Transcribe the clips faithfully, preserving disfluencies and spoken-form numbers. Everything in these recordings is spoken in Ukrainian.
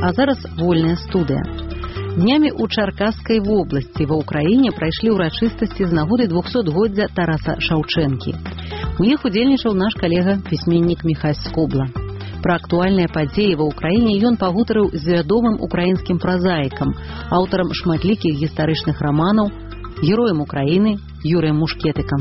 А зараз вольная студыя. Днямі ў Чаркасскай вобласці ва ўкраіне прайшлі ўрачыстасці з нагоды двухсотгоддзя Тараса Шаўчэнкі. У іх удзельнічаў наш калега, пісьменнік Міхась Скобла. Пра актуальныя падзеі ва ўкраіне ён пагутарыў з вядомым украінскім празаікам, аўтарам шматлікіх гістарычных раманаў, героем Украіны Юрыем Мушкетыкам.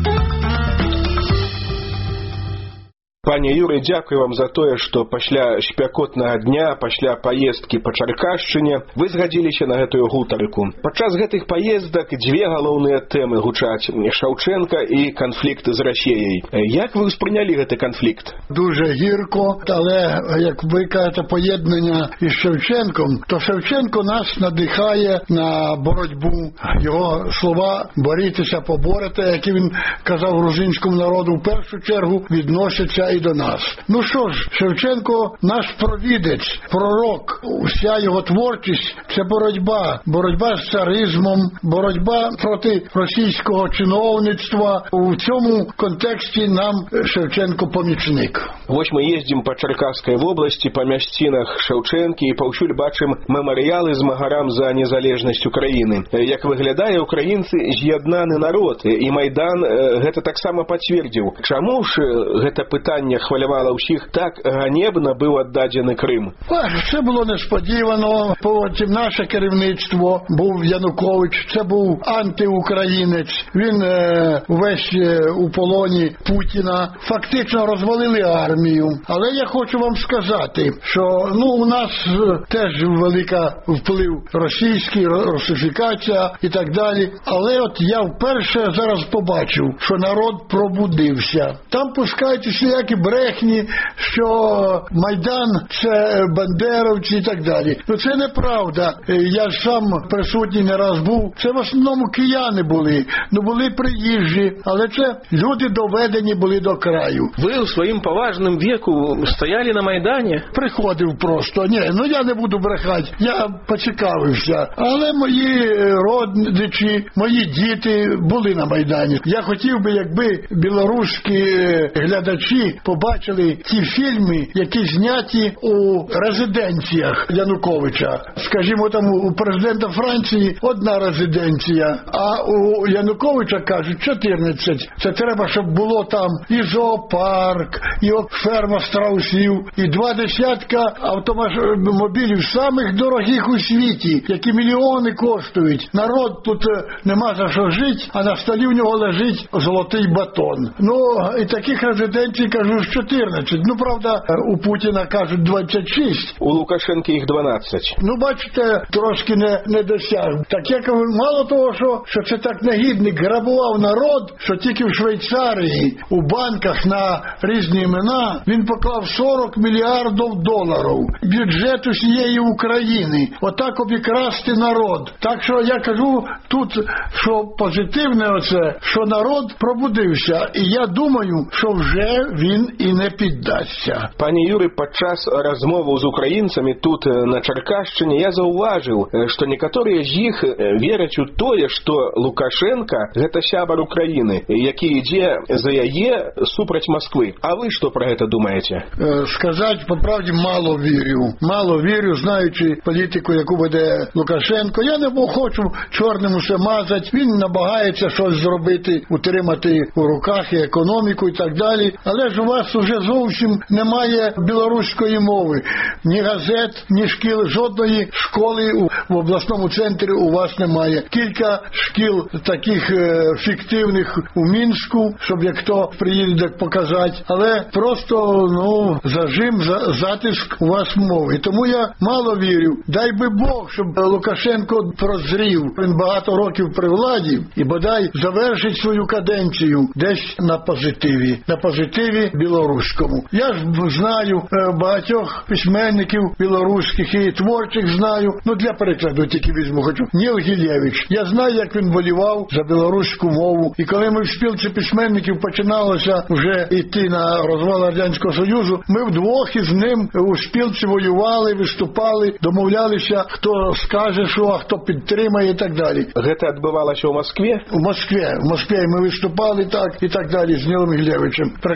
Пане Юрый, дзякую вам за тое, што пасля спякотнага дня, пасля паездкі па Чаркашчыне вы згадзіліся на гэтую гутарку. Падчас гэтых паездак дзве галоўныя тэмы гучаць: Шаўчэнка і канфлікт з Расіяй. Як ви ўспрынялі гэты канфлікт? Дуже гірко, але як ви кажете поєднання із Шевченком, то Шевченко нас надихає на боротьбу. Його слова «борітеся, поборете», які він казав грузинському народу, в першу чергу відносяться і до нас. Ну що ж, Шевченко наш провідець, пророк. Вся його творчість – це боротьба. Боротьба з царизмом, боротьба проти російського чиновництва. У цьому контексті нам Шевченко помічник. Вось мы ездзім па Чаркасскай вобласці, па мясцінах Шаўчэнкі і паўсюль бачым мемарыялы змагарам за незалежнасць Украіны. Як выглядае, украінцы з'яднаны народ, і Майдан гэта таксама пацвердзіў. Чаму ж гэта пытанне хвалявала ўсіх, так ганебна быў аддадзены Крым? Це було несподівано. Потім наше керівництво, був Янукович, це був антиукраїнець. Він е, весь е, у полоні Путіна. Фактично розвалили армію. Але я хочу вам сказати, що ну, у нас теж велика вплив російський, русифікація і так далі. Але от я вперше зараз побачив, що народ пробудився. Там пускають всілякі брехні, що Майдан – це бандеровці і так далі. Ну це неправда. Я ж сам присутній не раз був. Це в основному кияни були. Ну були приїжджі, але це люди доведені були до краю. Ви у своїм поважним віку стояли на Майдані? Приходив просто. Ні, ну я не буду брехати. Я поцікавився. Але мої родичі, мої діти були на Майдані. Я хотів би, якби білоруські глядачі побачили ті фільми, які зняті у резиденціях Януковича. Скажімо, там у президента Франції одна резиденція, а у Януковича, кажуть, чотирнадцять. Це треба, щоб було там і зоопарк, і ферма страусів, і два десятка автомобілів самих дорогих у світі, які мільйони коштують. Народ тут нема за що жити, а на столі в нього лежить золотий батон. Ну, і таких резиденцій, кажу, чотирнадцять. Ну, правда, у Путіна, кажуть, двадцять шість. У Лукашенка їх дванадцять. Ну, бачите, трошки не, не досяг. Так я кажу, мало того, що, що це так негідник грабував народ, що тільки в Швейцарії у банках на різні імена він поклав сорок мільярдів доларів бюджет усієї України. Отак обікрасти народ. Так що я кажу тут, що позитивне оце, що народ пробудився. І я думаю, що вже він і не піддасться. Пане Юрий, падчас размову з українцями тут на Чаркашчине я зауважив, що некоторые з їх вірять у тое, що Лукашенко гэта сябар України, які йде за яе супраць Москви. А ви що про це думаєте? Сказати по правді мало вірю. Мало вірю, знаючи політику, яку веде Лукашенко. Я не хочу чорним усе мазати. Він намагається щось зробити, утримати у руках і економіку і так далі. Але ж у вас уже зовсім немає білоруської мови. Ні газет, ні шкіл, жодної школи в обласному центрі у вас немає. Кілька шкіл таких е, фіктивних у Мінську, щоб як хто приїде так показати. Але просто, ну, зажим, за, затиск у вас мови. Тому я мало вірю. Дай би Бог, щоб Лукашенко прозрів. Він багато років при владі і бодай завершить свою каденцію десь на позитиві. На позитиві білоруському. Я ж знаю багатьох письменників білоруських і творчих знаю. Ну, для прикладу тільки візьму хочу. Ніл Гілєвич. Я знаю, як він болівав за білоруську мову. І коли ми в спілці письменників починалося вже йти на розвал Радянського Союзу, ми вдвох із ним у спілці воювали, виступали, домовлялися, хто скаже що, а хто підтримає і так далі. Це відбувалося у Москві? У Москві. В Москві ми виступали так і так далі з Нілом Гілєвичем. Прекрасна людина.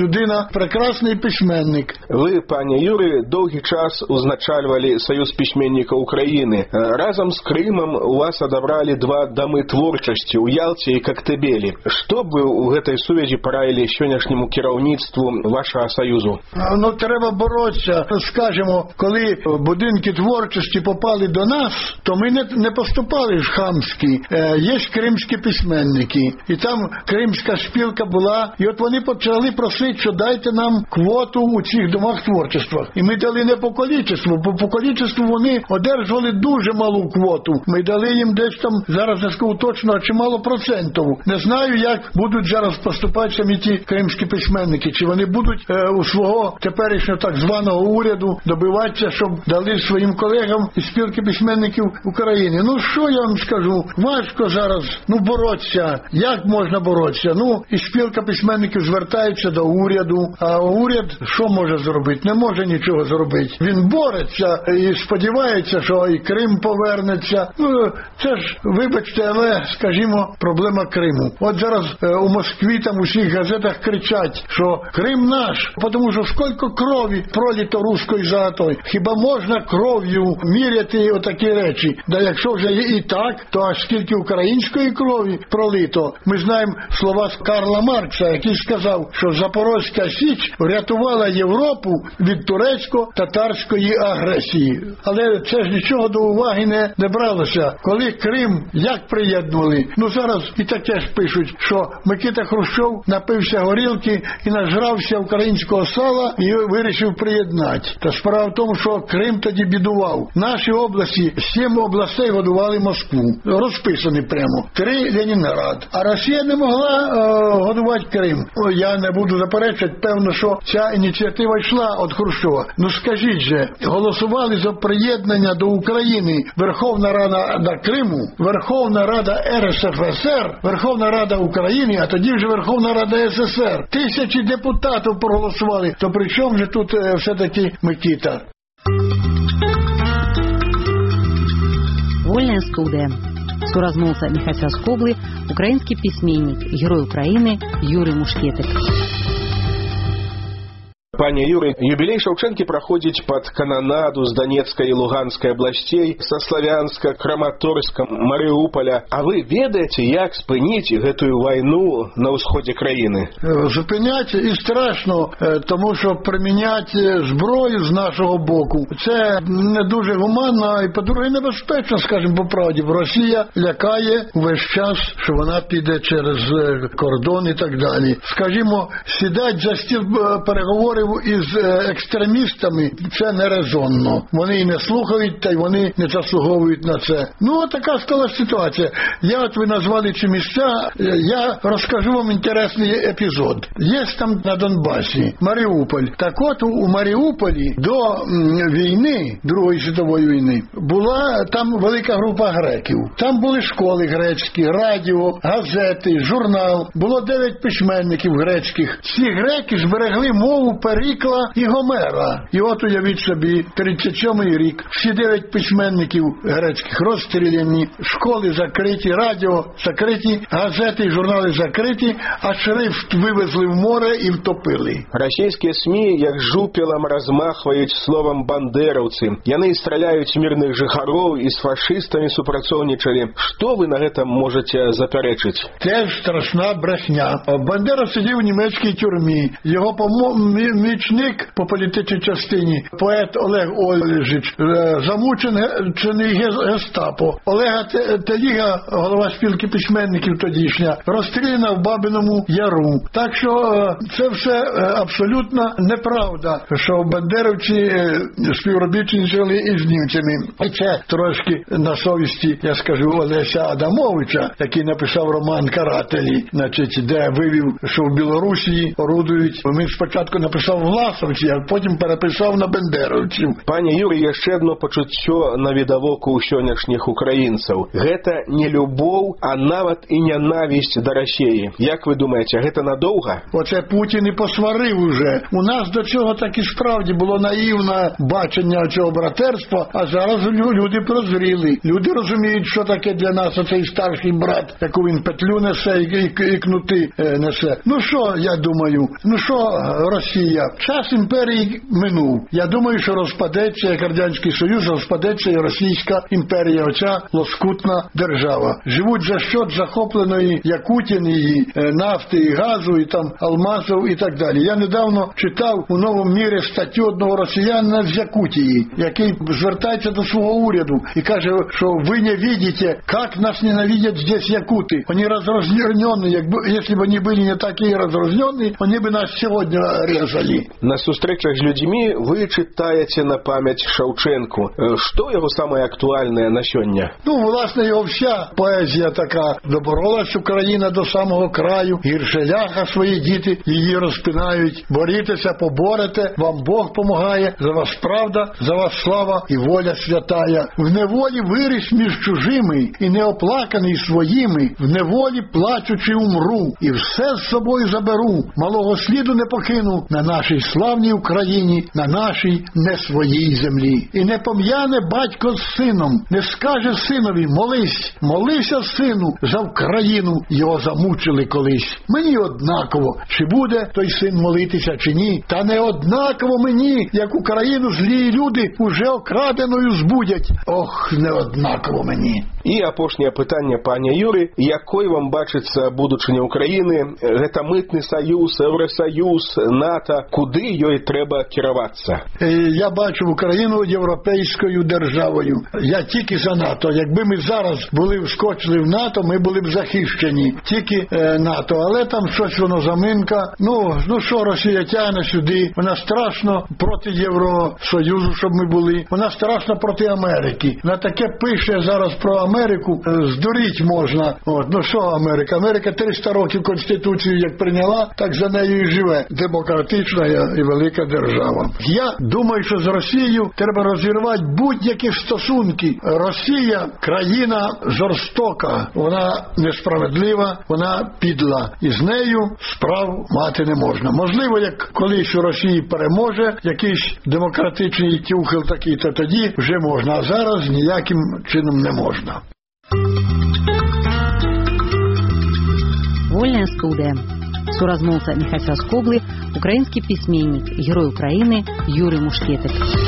людина, прекрасний письменник. Ви, пане Юрий, довгий час узначальвали Союз письменников Украины. Разом с Крымом у вас отобрали два домы творчасці у Ялте и Коктебеле. Что бы у этой сувязі порадили сьогоднішньому керівництву вашого Союзу? Ну, треба боротися. Скажемо, коли будинки творчості попали до нас, то ми не, не поступали ж хамські. Е, є кримські письменники. І там кримська спілка була. І от вони почали просити, що дайте нам квоту у цих домах творчества. І ми дали не по количеству, бо по количеству вони одержували дуже малу квоту. Ми дали їм десь там, зараз не скажу точно, а чимало процентів. Не знаю, як будуть зараз поступати самі ті кримські письменники. Чи вони будуть е, у свого теперішнього так званого уряду добиватися, щоб дали своїм колегам із спілки письменників України. Ну, що я вам скажу? Важко зараз, ну, боротися. Як можна боротися? Ну, і спілка письменників звертається до уряду, а уряд що може зробити? Не може нічого зробити. Він бореться і сподівається, що і Крим повернеться. Ну, це ж, вибачте, але, скажімо, проблема Криму. От зараз е, у Москві там у всіх газетах кричать, що Крим наш, тому що скільки крові проліто руською золотою. Хіба можна кров'ю міряти отакі речі? Да якщо вже і так, то аж скільки української крові пролито. Ми знаємо слова Карла Маркса, який сказав, що Запорозька Січ врятувала Європу від турецько-татарської агресії. Але це ж нічого до уваги не, не бралося. Коли Крим як приєднували? Ну зараз і таке ж пишуть, що Микита Хрущов напився горілки і нажрався українського сала і вирішив приєднати. Та справа в тому, що Крим тоді бідував. Наші області, сім областей годували Москву. Розписані прямо. Три Ленінград. А Росія не могла е, годувати Крим. О, я не буду заперечувати, певно, що ця ініціатива йшла від Хрущова. Ну скажіть же, голосували за приєднання до України Верховна Рада Криму, Верховна Рада Ер Ес Еф Ес Ер, Верховна Рада України, а тоді вже Верховна Рада Ес Ес Ер. Тисячі депутатів проголосували. То при чому же тут е, все-таки Микита? Вольная студия. Суразмовца Михася Скоблы, украинский письменник, герой Украины Юрий Мушкетик. Пане Юрий, юбилей Шаўчэнкі праходзіць пад кананаду з Донецкай і Луганскай абласцей, са Славянска, Краматорска, Марыуполя. А вы ведаеце, як спыніць гэтую вайну на ўсходзе краіны? Зупиняць і страшно, тому що приміняти зброю з нашого боку, це не дуже гуманно і, по-друге, небезпечно, скажімо по правді. Росія лякає весь час, що вона піде через кордон і так далі. Скажімо, сідать за стіл переговорів із екстремістами, це нерезонно. Вони і не слухають, та й вони не заслуговують на це. Ну, от така стала ситуація. Я, от ви назвали ці місця, я розкажу вам інтересний епізод. Є там на Донбасі Маріуполь. Так от у Маріуполі до війни, Другої світової війни, була там велика група греків. Там були школи грецькі, радіо, газети, журнал. Було дев'ять письменників грецьких. Ці греки зберегли мову Перикла і Гомера. І от уявіть собі, тридцять сьомий рік, всі дев'ять письменників грецьких розстріляні, школи закриті, радіо закриті, газети і журнали закриті, а шрифт вивезли в море і втопили. Російські СМІ, як жупелам, розмахують словом бандераўцы. Яны страляють мирних жыхароў і з фашистами супрацоўнічалі. Що ви на гэта можете заперечити? Це ж страшна брехня. Бандера сидів у німецькій тюрмі. Його помічник по політичній частині, поет Олег Олежич, замучений гестапо. Олега Теліга, голова спілки письменників тодішня, розстріляна в Бабиному Яру. Так що це все абсолютно неправда, що бандерівці співробітничали із німцями. І це трошки на совісті, я скажу, Олеся Адамовича, який написав роман «Карателі», значить, де вивів, що в Білорусі орудують. Він спочатку написав написав власовці, а потім переписав на бендеровців. Пане Юрий, яшчэ одно пачуццё навідавоку ў сённяшніх украінцаў. Гэта не любоў, а нават і нянавісць да Расіі. Як ви думаєте, гэта надовго? Оце Путін і посварив уже. У нас до цього так і справді було наївне бачення цього братерства, а зараз люди прозріли. Люди розуміють, що таке для нас оцей старший брат, яку він петлю несе і, і, і кнути е, несе. Ну що, я думаю, ну що Росія? Час імперії минув. Я думаю, що розпадеться, як Радянський Союз, розпадеться і Російська імперія, оця лоскутна держава. Живуть за счет захопленої Якутії, е, нафти і газу, і там алмазів і так далі. Я недавно читав у «Новому мірі» статтю одного росіянина з Якутії, який звертається до свого уряду і каже, що ви не бачите, як нас ненавидять здесь якути. Вони розрознені, якби, якщо б вони були не такі розрознені, вони б нас сьогодні резали. На зустрічах з людьми ви читаєте на пам'ять Шевченку. Що його саме актуальне на сьогодні? Ну, власне, його вся поезія така. Доборолась Україна до самого краю, гірше ляха свої діти її розпинають. Борітеся, поборете, вам Бог помагає, за вас правда, за вас слава і воля святая. В неволі виріс між чужими і неоплаканий своїми, в неволі плачучи умру, і все з собою заберу, малого сліду не покину на нашій славній Україні, на нашій не своїй землі. І не пом'яне батько з сином, не скаже синові, молись, молися, сину, за Україну, його замучили колись. Мені однаково, чи буде той син молитися, чи ні, та не однаково мені, як Україну злі люди уже окраденою збудять. Ох, не однаково мені. І апошнє питання, пане Юрі, якою вам бачиться будучиня України? Гэта митний союз, Євросоюз, НАТО, куди їй треба керуватися? Я бачу Україну європейською державою. Я тільки за НАТО. Якби ми зараз були вскочили в НАТО, ми були б захищені. Тільки е, НАТО. Але там щось воно заминка. Ну, ну що Росія тягне сюди? Вона страшно проти Євросоюзу, щоб ми були. Вона страшно проти Америки. Вона таке пише зараз про Америку. Здуріть можна. От, ну що Америка? Америка триста років Конституцію як прийняла, так за нею і живе. Демократична і велика держава. Я думаю, що з Росією треба розірвати будь-які стосунки. Росія – країна жорстока. Вона несправедлива, вона підла. І з нею справ мати не можна. Можливо, як колись у Росії переможе якийсь демократичний тюхел такий, то тоді вже можна. А зараз ніяким чином не можна. Вольная студия. Суразмоўца Міхася Скоблы, украінскі пісьменнік, герой Украіны Юрый Мушкетык.